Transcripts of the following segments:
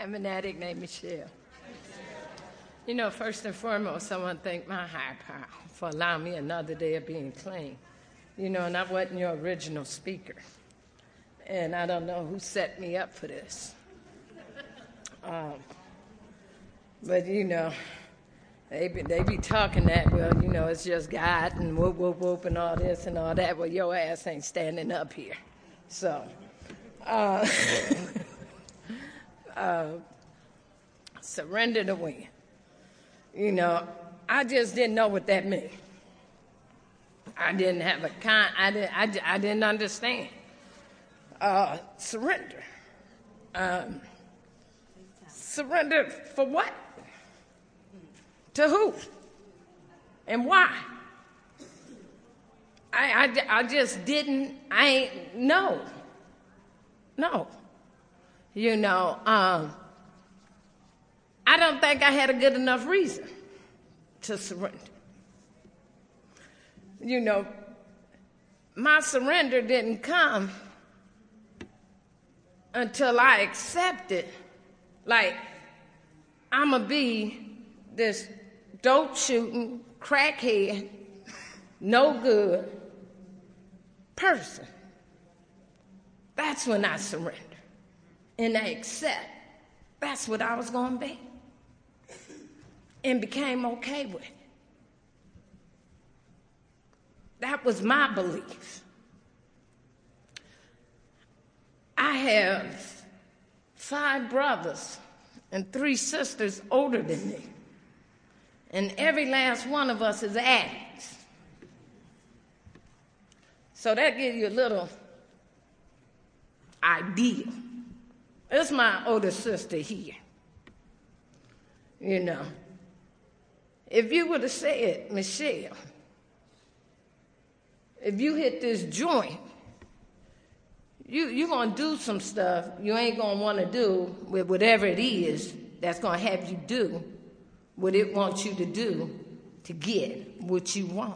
I'm an addict named Michelle. You know, first and foremost, I want to thank my higher power for allowing me another day of being clean. You know, and I wasn't your original speaker. And I don't know who set me up for this. But, you know, they be talking that, well, you know, it's just God and whoop, whoop, whoop and all this and all that. Well, your ass ain't standing up here. So, surrender to win. You know, I just didn't know what that meant. I didn't have I didn't understand. Surrender. Surrender for what? To who? And why? I just didn't, I ain't know. No. You know, I don't think I had a good enough reason to surrender. You know, my surrender didn't come until I accepted, like, I'm going to be this dope-shooting, crackhead, no good person. That's when I surrendered. And I accept that's what I was going to be. And became okay with it. That was my belief. I have 5 brothers and 3 sisters older than me. And every last one of us is addicts. So that gives you a little idea. It's my older sister here. You know, if you would have said, Michelle, if you hit this joint, you're going to do some stuff you ain't going to want to do with whatever it is that's going to have you do what it wants you to do to get what you want.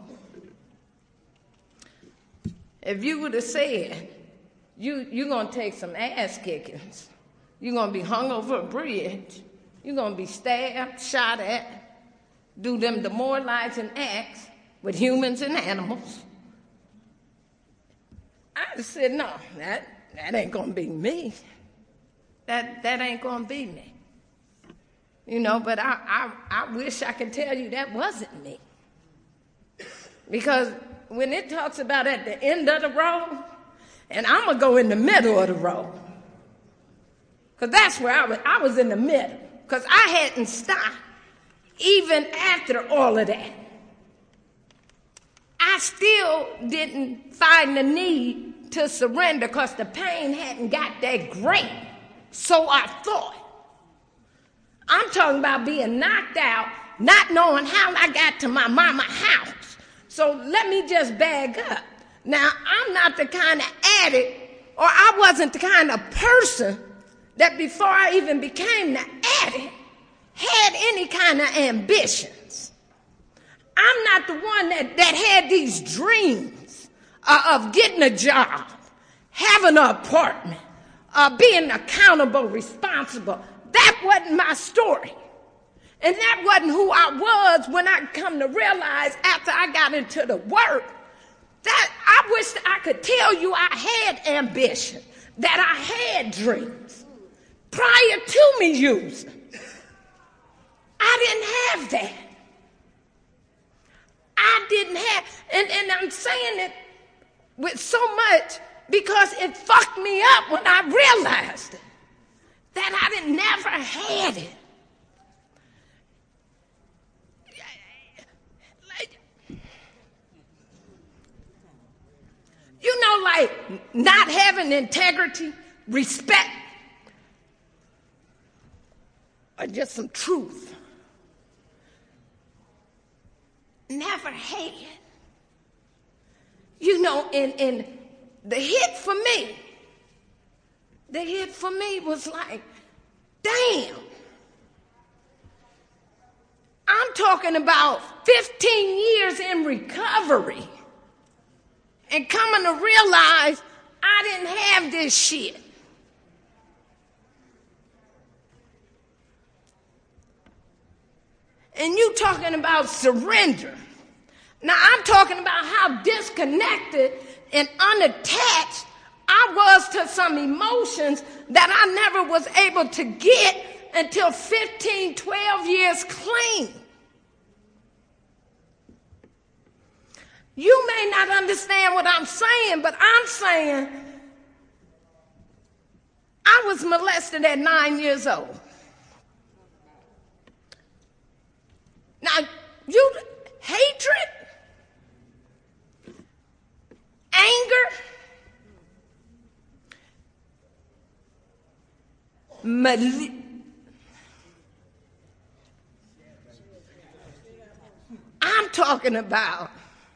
If you would have said, you're going to take some ass kickings, you're going to be hung over a bridge, you're going to be stabbed, shot at, do them demoralizing acts with humans and animals, I just said, no, that ain't going to be me. That ain't going to be me. You know, but I wish I could tell you that wasn't me. Because when it talks about at the end of the road, and I'm going to go in the middle of the road. Because that's where I was in the middle. Because I hadn't stopped even after all of that. I still didn't find the need to surrender because the pain hadn't got that great. So I thought. I'm talking about being knocked out, not knowing how I got to my mama's house. So let me just bag up. Now, I'm not the kind of addict, or I wasn't the kind of person that before I even became the addict had any kind of ambitions. I'm not the one that had these dreams of getting a job, having an apartment, being accountable, responsible. That wasn't my story. And that wasn't who I was when I come to realize after I got into the work that I wish I could tell you I had ambition, that I had dreams prior to me using. I didn't have that. I didn't have, and I'm saying it with so much because it fucked me up when I realized it, that I didn't never had it. You know, like not having integrity, respect, or just some truth. Never had. You know, and the hit for me was like, damn. I'm talking about 15 years in recovery and coming to realize I didn't have this shit. And you talking about surrender. Now, I'm talking about how disconnected and unattached I was to some emotions that I never was able to get until 15, 12 years clean. You may not understand what I'm saying, but I'm saying I was molested at 9 years old. Now, hatred, anger, I'm talking about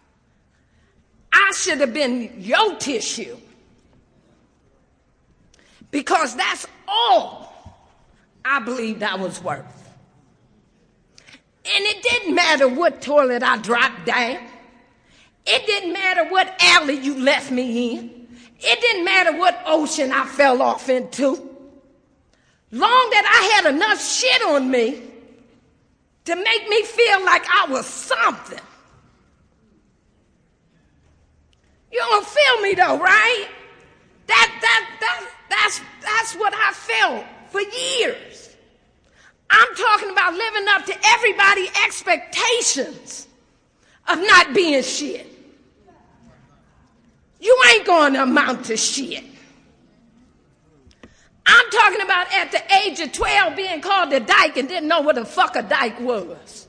I should have been your tissue, because that's all I believed I was worth. And it didn't matter what toilet I dropped down. It didn't matter what alley you left me in. It didn't matter what ocean I fell off into. Long that I had enough shit on me to make me feel like I was something. You don't feel me though, right? That's what I felt for years. I'm talking about living up to everybody's expectations of not being shit. You ain't going to amount to shit. I'm talking about at the age of 12 being called a dyke and didn't know what the fuck a dyke was.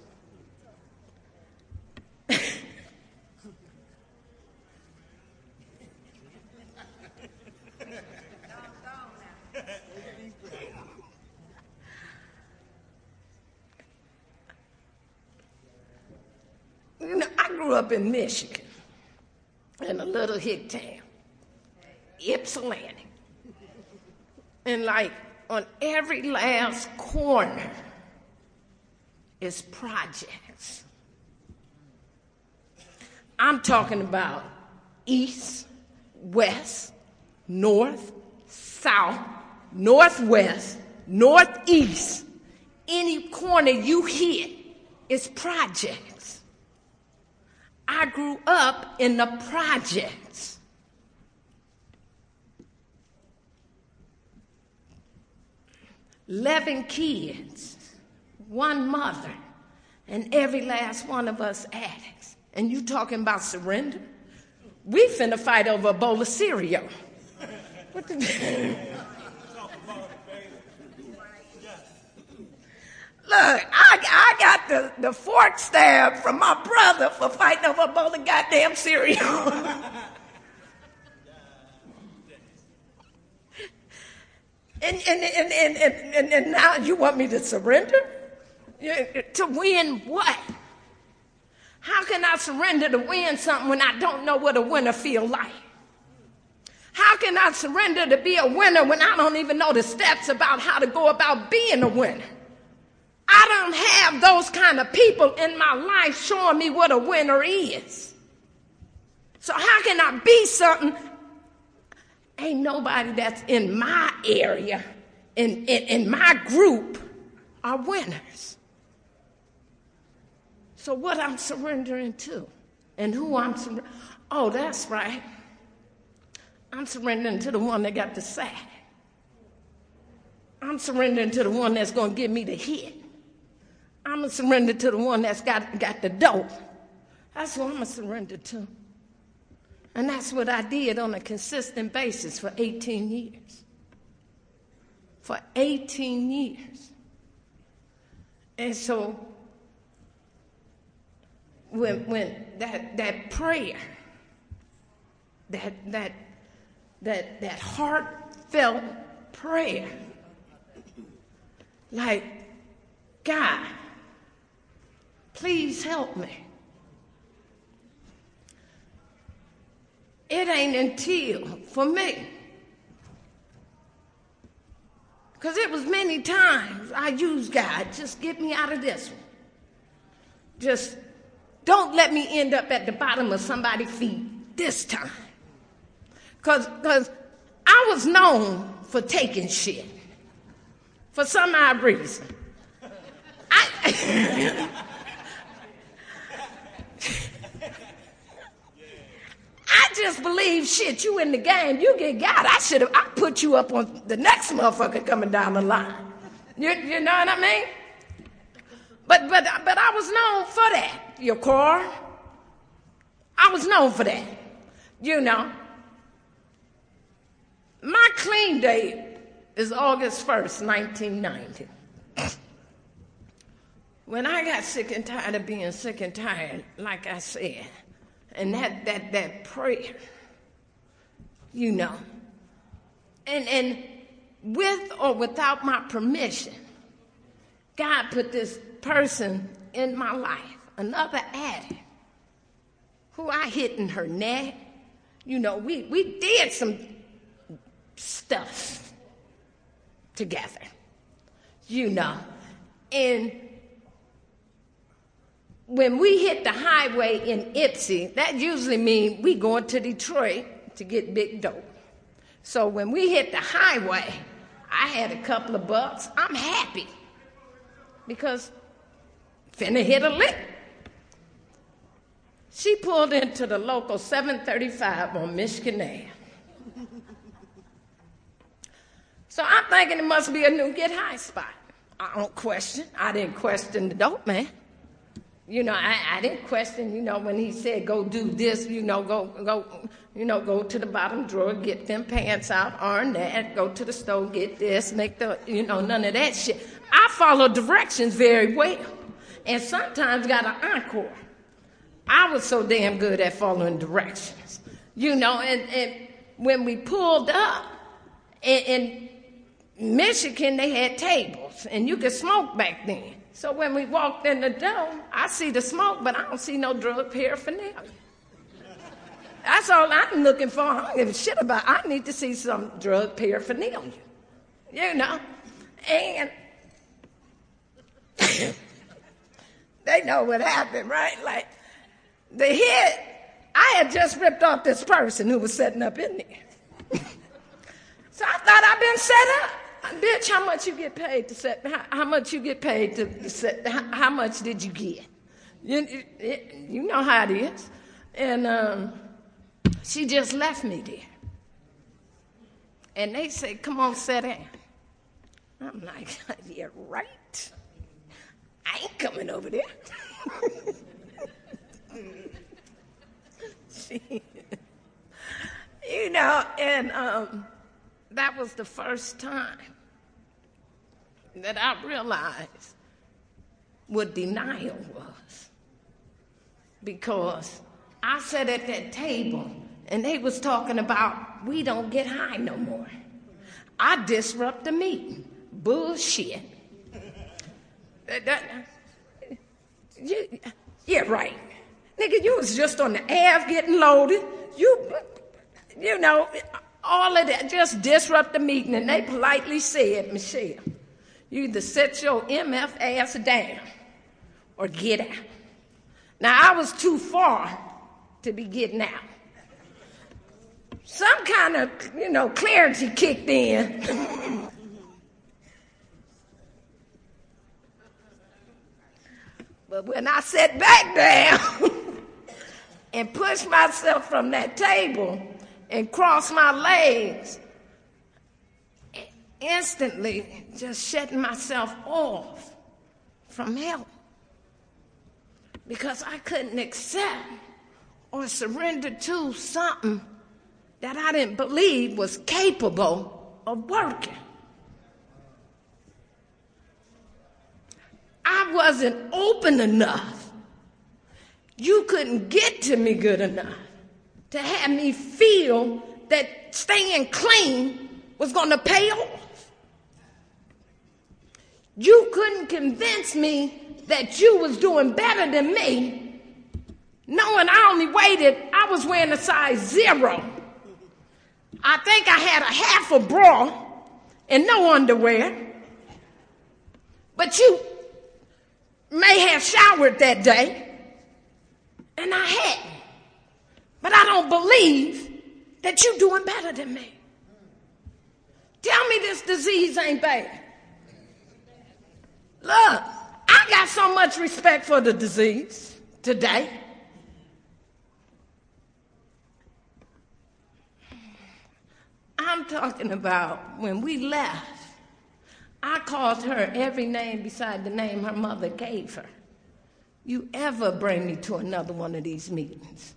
You know, I grew up in Michigan, in a little hick town, Ypsilanti. And like on every last corner is projects. I'm talking about east, west, north, south, northwest, northeast. Any corner you hit is projects. I grew up in the projects. "11 kids, one mother, and every last one of us addicts. And you talking about surrender? We finna fight over a bowl of cereal. What the... Look, I got the fork stab from my brother for fighting over a bowl of goddamn cereal. And now you want me to surrender? To win what? How can I surrender to win something when I don't know what a winner feel like? How can I surrender to be a winner when I don't even know the steps about how to go about being a winner? I don't have those kind of people in my life showing me what a winner is. So how can I be something? Ain't nobody that's in my area, in my group, are winners. So what I'm surrendering to and who I'm surrendering. Oh, that's right. I'm surrendering to the one that got the sack. I'm surrendering to the one that's going to give me the hit. I'm going to surrender to the one that's got the dope. That's what I'm going to surrender to. And that's what I did on a consistent basis for 18 years. For 18 years. And so when that prayer, that heartfelt prayer, like, God, please help me. It ain't until, for me, because it was many times I used God, just get me out of this one. Just don't let me end up at the bottom of somebody's feet this time. Because I was known for taking shit for some odd reason. I just believe, shit, you in the game, you get got. I put you up on the next motherfucker coming down the line. You know what I mean? But I was known for that, your car. I was known for that, you know. My clean date is August 1st, 1990. When I got sick and tired of being sick and tired, like I said, and that prayer, you know, and with or without my permission, God put this person in my life, another addict, who I hit in her neck. You know, we did some stuff together, you know, and when we hit the highway in Ypsi, that usually means we going to Detroit to get big dope. So when we hit the highway, I had a couple of bucks. I'm happy because finna hit a lick. She pulled into the local 735 on Michigan Ave. So I'm thinking it must be a new get high spot. I don't question. I didn't question the dope man. You know, I didn't question, you know, when he said, go do this, you know, go to the bottom drawer, get them pants out, earn that, go to the store, get this, make the, you know, none of that shit. I follow directions very well, and sometimes got an encore. I was so damn good at following directions, you know, and when we pulled up, in Michigan, they had tables, and you could smoke back then. So when we walked in the door, I see the smoke, but I don't see no drug paraphernalia. That's all I'm looking for. I don't give a shit about. I need to see some drug paraphernalia, you know. And they know what happened, right? Like, the hit, I had just ripped off this person who was setting up in there. So I thought I'd been set up. Bitch, how much you get paid to set? How much you get paid to set? How much did you get? You know how it is. And she just left me there. And they said, come on, sit down. I'm like, yeah, right. I ain't coming over there. You know, and that was the first time that I realized what denial was. Because I sat at that table and they was talking about we don't get high no more. I disrupt the meeting. Bullshit. Yeah, right. Nigga, you was just on the Ave getting loaded. You know, all of that, just disrupt the meeting. And they politely said, Michelle, you either sit your MF ass down or get out. Now, I was too far to be getting out. Some kind of, you know, clarity kicked in. But when I sat back down and pushed myself from that table and crossed my legs, instantly just shutting myself off from help because I couldn't accept or surrender to something that I didn't believe was capable of working. I wasn't open enough. You couldn't get to me good enough to have me feel that staying clean was going to pay off. You couldn't convince me that you was doing better than me, knowing I was wearing a size 0. I think I had a half a bra and no underwear. But you may have showered that day, and I hadn't. But I don't believe that you're doing better than me. Tell me this disease ain't bad. Look, I I got so much respect for the disease today. I'm talking about when we left, I called her every name beside the name her mother gave her. You ever bring me to another one of these meetings?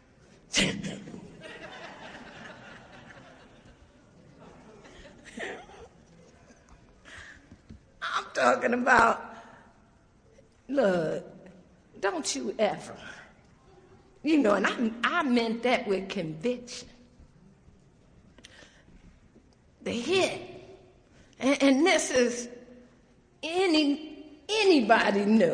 I'm talking about, look, don't you ever. You know, and I meant that with conviction. The hit, and this is anybody new.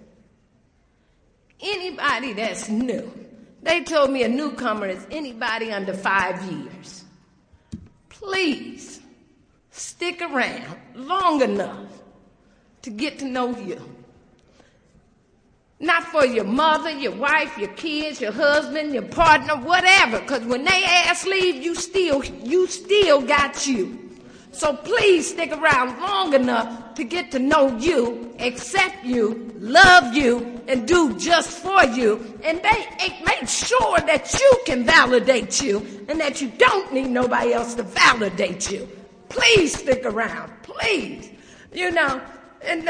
Anybody that's new. They told me a newcomer is anybody under 5 years. Please stick around long enough to get to know you. Not for your mother, your wife, your kids, your husband, your partner, whatever. Because when they ass leave, you still got you. So please stick around long enough to get to know you, accept you, love you, and do just for you. And they make sure that you can validate you and that you don't need nobody else to validate you. Please stick around, please. You know, and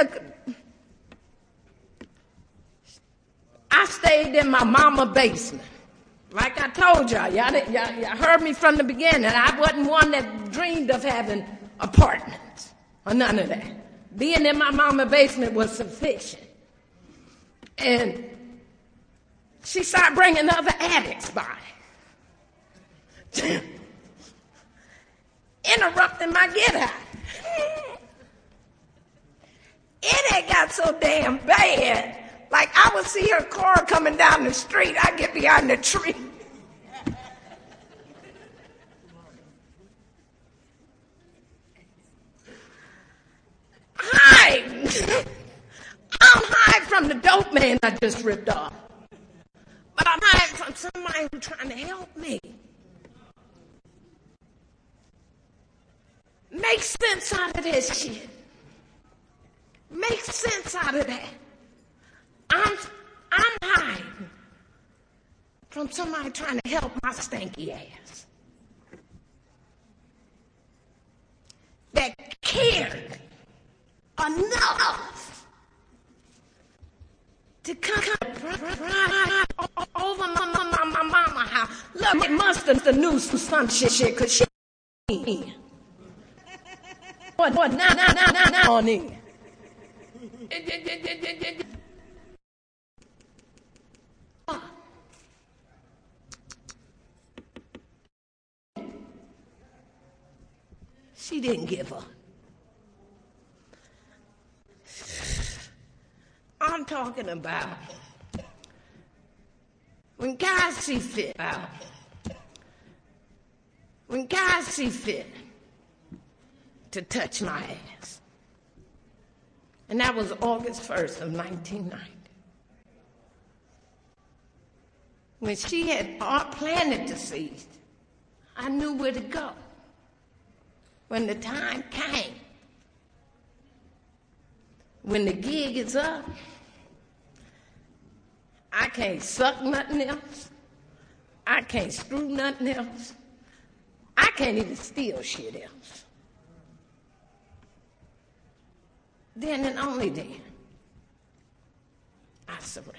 I stayed in my mama basement. Like I told y'all heard me from the beginning. I wasn't one that dreamed of having apartments or none of that. Being in my mama basement was sufficient. And she started bringing other addicts by. Interrupting my get out. It had got so damn bad. Like, I would see her car coming down the street. I'd get behind the tree. Hide. I'm hiding from the dope man I just ripped off. But I'm hiding from somebody who's trying to help me. Make sense out of this shit. Make sense out of that. I'm hiding from somebody trying to help my stanky ass. That cared enough to come over my mama house. Look, it must have knew some shit because she in. What now on in. She didn't give up. I'm talking about when God see fit. When God see fit to touch my ass. And that was August 1st of 1990. When she had planted the seed, I knew where to go. When the time came, when the gig is up, I can't suck nothing else. I can't screw nothing else. I can't even steal shit else. Then and only then, I surrender.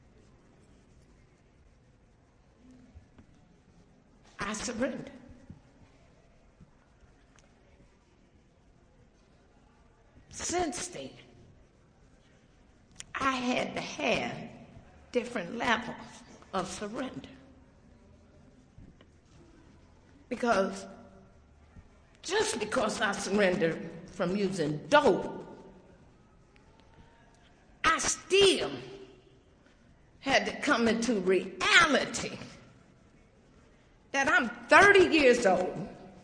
I surrender. Since then, I had to have different levels of surrender. Because just because I surrendered from using dope, I still had to come into reality that I'm 30 years old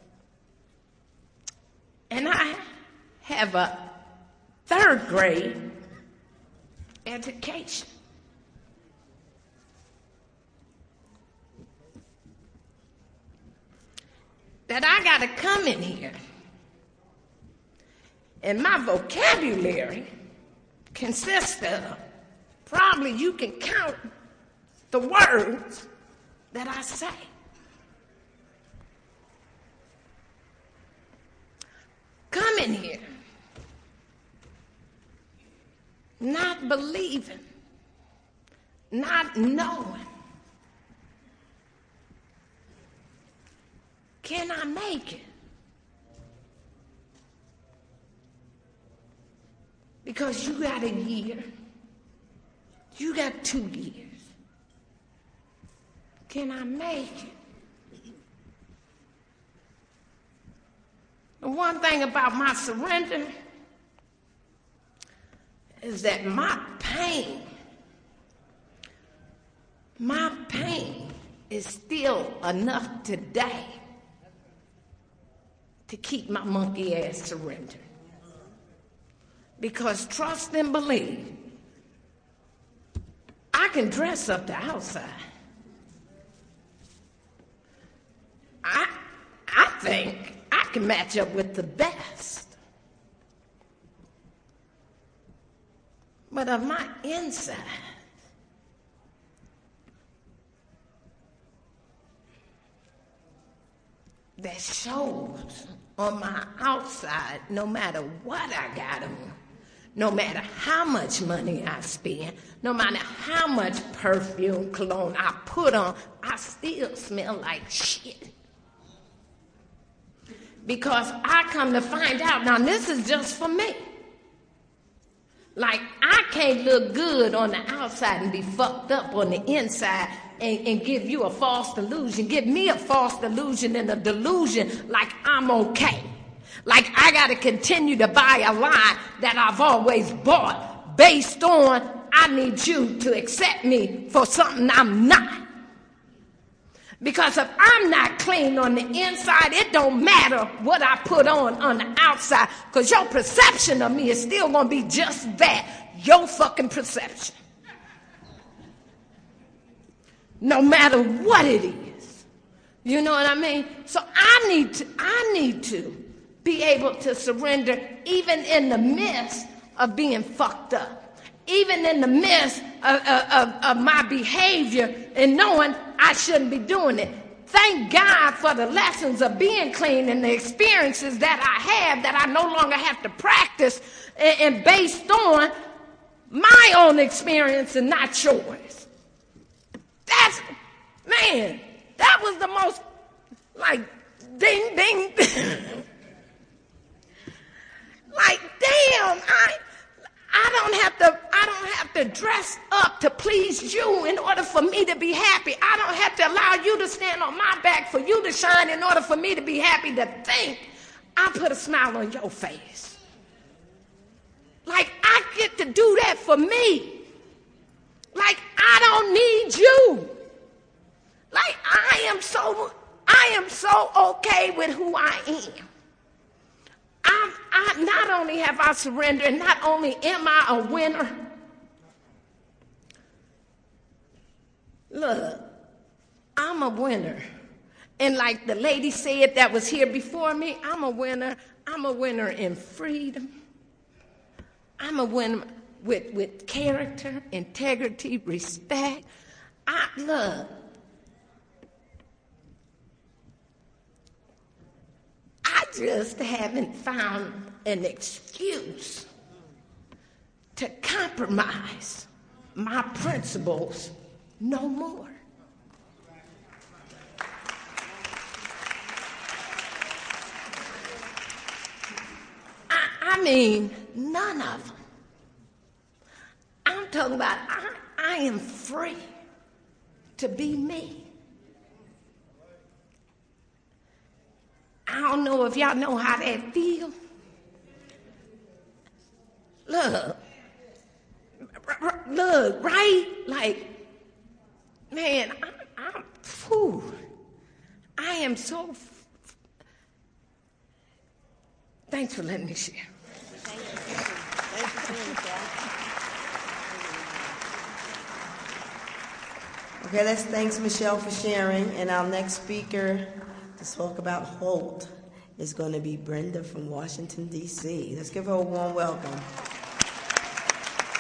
and I have a third grade education. That I got to come in here and my vocabulary consists of. Probably you can count the words that I say. Coming here, not believing, not knowing. Can I make it? Because you got a year. You got 2 years. Can I make it? The one thing about my surrender is that my pain is still enough today to keep my monkey ass surrendered. Because trust and believe, I can dress up the outside. I think I can match up with the best. But of my inside, that shows on my outside, no matter what I got on, no matter how much money I spend, no matter how much perfume, cologne I put on, I still smell like shit. Because I come to find out, now this is just for me. Like, I can't look good on the outside and be fucked up on the inside and give you a false delusion. Give me a false delusion and a delusion like I'm okay. Like I got to continue to buy a lie that I've always bought based on I need you to accept me for something I'm not. Because if I'm not clean on the inside, it don't matter what I put on the outside. Because your perception of me is still going to be just that. Your fucking perception. No matter what it is. You know what I mean? So I need to be able to surrender even in the midst of being fucked up. Even in the midst of my behavior and knowing I shouldn't be doing it. Thank God for the lessons of being clean and the experiences that I have that I no longer have to practice and based on my own experience and not yours. That was the most, like, ding, ding. Like, damn, I don't have to dress up to please you in order for me to be happy. I don't have to allow you to stand on my back for you to shine in order for me to be happy. To think I put a smile on your face. Like I get to do that for me. Like I don't need you. Like I am so okay with who I am. I not only have I surrendered, not only am I a winner. Look, I'm a winner. And like the lady said that was here before me, I'm a winner. I'm a winner in freedom. I'm a winner with character, integrity, respect. Look, I just haven't found an excuse to compromise my principles no more. I mean, none of them. I'm talking about I am free to be me. I don't know if y'all know how that feels. Look, right? Like, man, I am so. Thanks for letting me share. Okay, let's thank Michelle for sharing. And our next speaker to talk about Holt is going to be Brenda from Washington, D.C. Let's give her a warm welcome.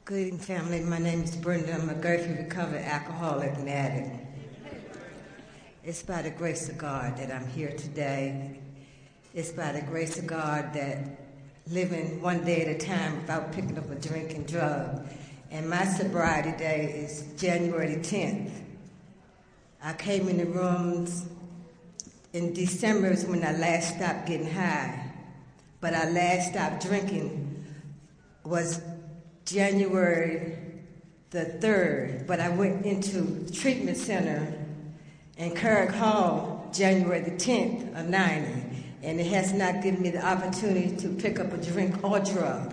Good evening, family. My name is Brenda. I'm a grateful recovered alcoholic and addict. It's by the grace of God that I'm here today. It's by the grace of God that living one day at a time without picking up a drink and drug. And my sobriety day is January 10th. I came in the rooms in December is when I last stopped getting high. But I last stopped drinking was January the 3rd, but I went into the treatment center in Carrick Hall January the 10th of 90, and it has not given me the opportunity to pick up a drink or drug.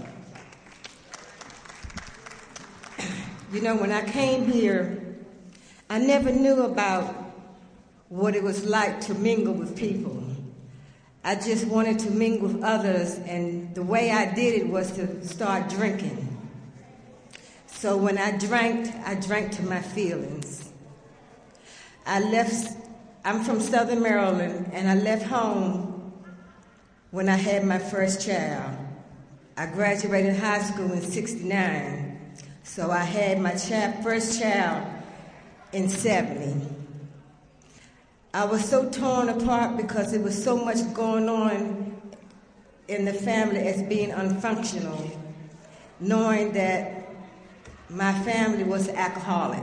You know, when I came here, I never knew about what it was like to mingle with people. I just wanted to mingle with others, and the way I did it was to start drinking. So when I drank to my feelings. I'm from Southern Maryland, and I left home when I had my first child. I graduated high school in '69, so I had my first child in '70. I was so torn apart because there was so much going on in the family as being unfunctional, knowing that my family was alcoholic.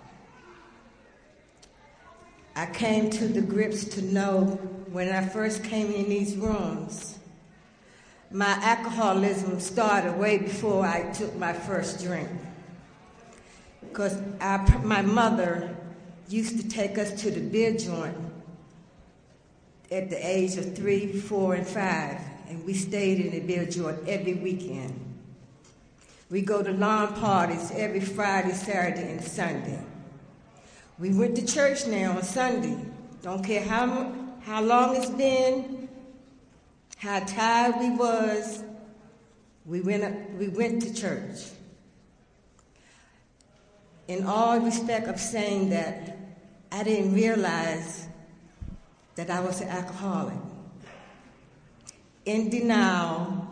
I came to the grips to know when I first came in these rooms, my alcoholism started way before I took my first drink. Because my mother used to take us to the beer joint at the age of 3, 4, and 5, and we stayed in the beer joint every weekend. We go to lawn parties every Friday, Saturday, and Sunday. We went to church now on Sunday. Don't care how long it's been, how tired we was, we went to church. In all respect of saying that, I didn't realize that I was an alcoholic. In denial.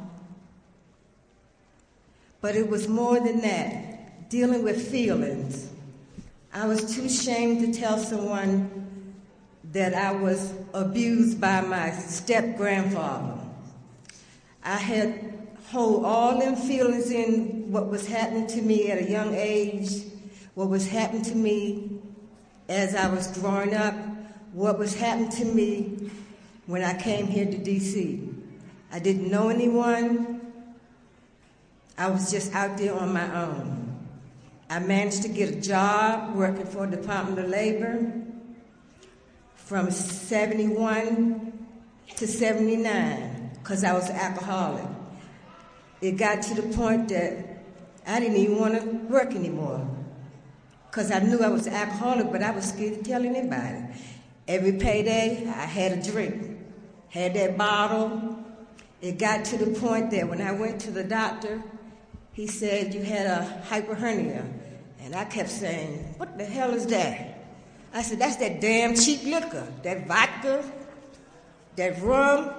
But it was more than that, dealing with feelings. I was too ashamed to tell someone that I was abused by my step-grandfather. I had hold all them feelings in what was happening to me at a young age, what was happening to me as I was growing up, what was happening to me when I came here to D.C. I didn't know anyone. I was just out there on my own. I managed to get a job working for the Department of Labor from 71 to 79 because I was an alcoholic. It got to the point that I didn't even want to work anymore because I knew I was an alcoholic, but I was scared to tell anybody. Every payday, I had a drink, had that bottle. It got to the point that when I went to the doctor, he said, you had a hyperhernia. And I kept saying, what the hell is that? I said, that's that damn cheap liquor, that vodka, that rum.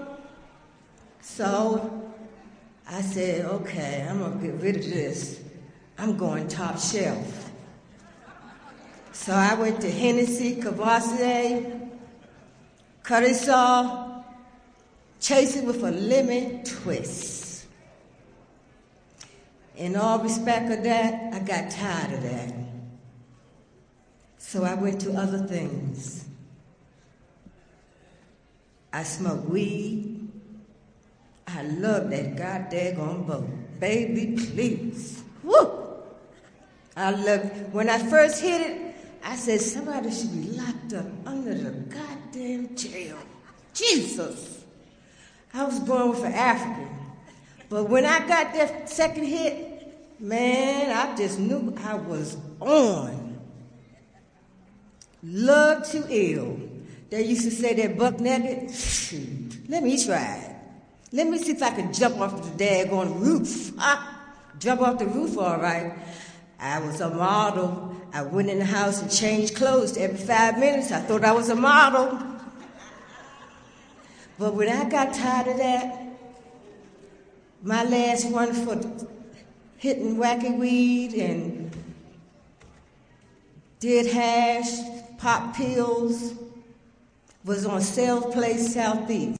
So I said, okay, I'm going to get rid of this. I'm going top shelf. So I went to Hennessy, Cavassier, Curacao, chase it with a lemon twist. In all respect of that, I got tired of that. So I went to other things. I smoked weed. I love that goddamn boat. Baby, please. Woo! I love it. When I first hit it, I said, somebody should be locked up under the goddamn jail. Jesus! I was born with an African. But when I got that second hit, man, I just knew I was on. Love to ill. They used to say that buck naked. Shoot, let me try it. Let me see if I can jump off the daggone roof. Jump off the roof, all right. I was a model. I went in the house and changed clothes every 5 minutes. I thought I was a model. But when I got tired of that, my last one hitting wacky weed and did hash, pop pills, was on Sales Place Southeast.